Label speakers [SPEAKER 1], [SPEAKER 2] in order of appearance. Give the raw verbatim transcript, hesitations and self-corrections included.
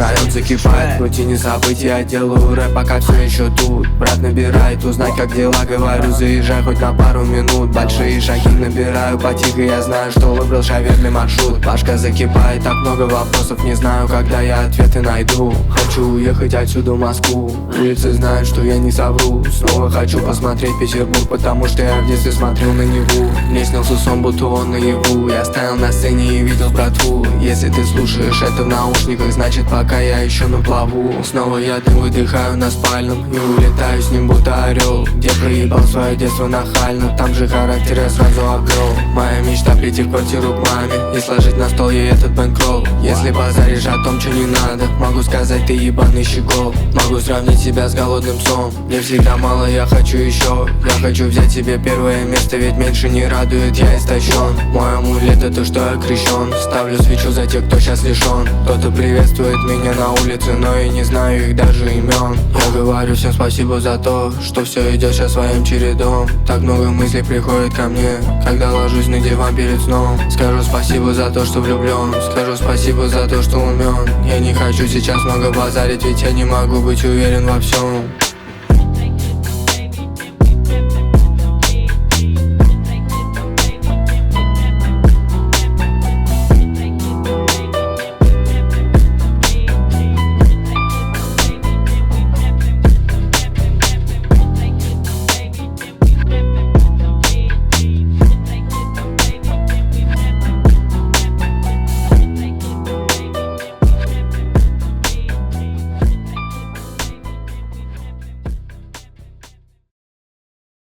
[SPEAKER 1] Район закипает, в рутине событий, я делаю рэп, пока все еще тут. Брат набирает, узнай, как дела, говорю, заезжай хоть на пару минут. Большие шаги набираю потихо, я знаю, что выбрал шаверный маршрут. Башка закипает, так много вопросов, не знаю, когда я ответы найду. Хочу уехать отсюда в Москву, улицы знают, что я не совру. Снова хочу посмотреть Петербург, потому что я в детстве смотрел на Неву. Мне снился сон, будто он наяву. Я стоял на сцене и видел братву. Если ты слушаешь это в наушниках, значит пока я еще на плаву. Снова я дым выдыхаю на спальном и улетаю с ним будто орел. Где проебал свое детство нахально, там же характер я сразу обрел. Моя мечта прийти в квартиру к маме и сложить на стол ей этот бэнкролл. Если базаришь о том, что не надо, могу сказать, ты ебаный щегол. Могу сравнить себя с голодным псом. Мне всегда мало, я хочу еще. Я хочу взять себе первое место, ведь меньше не радует, я истощен. Мой амулет это то, что я крещен. Ставлю свечу за тех, кто сейчас лишен. Кто-то приветствует меня на улице, но я не знаю их даже имен. Я говорю всем спасибо за то, что все идет сейчас своим чередом. Так много мыслей приходит ко мне, когда ложусь на диван перед сном. Скажу спасибо за то, что влюблен. Скажу спасибо за то, что умен. Я не хочу сейчас много базарить, ведь я не могу быть уверен во всем.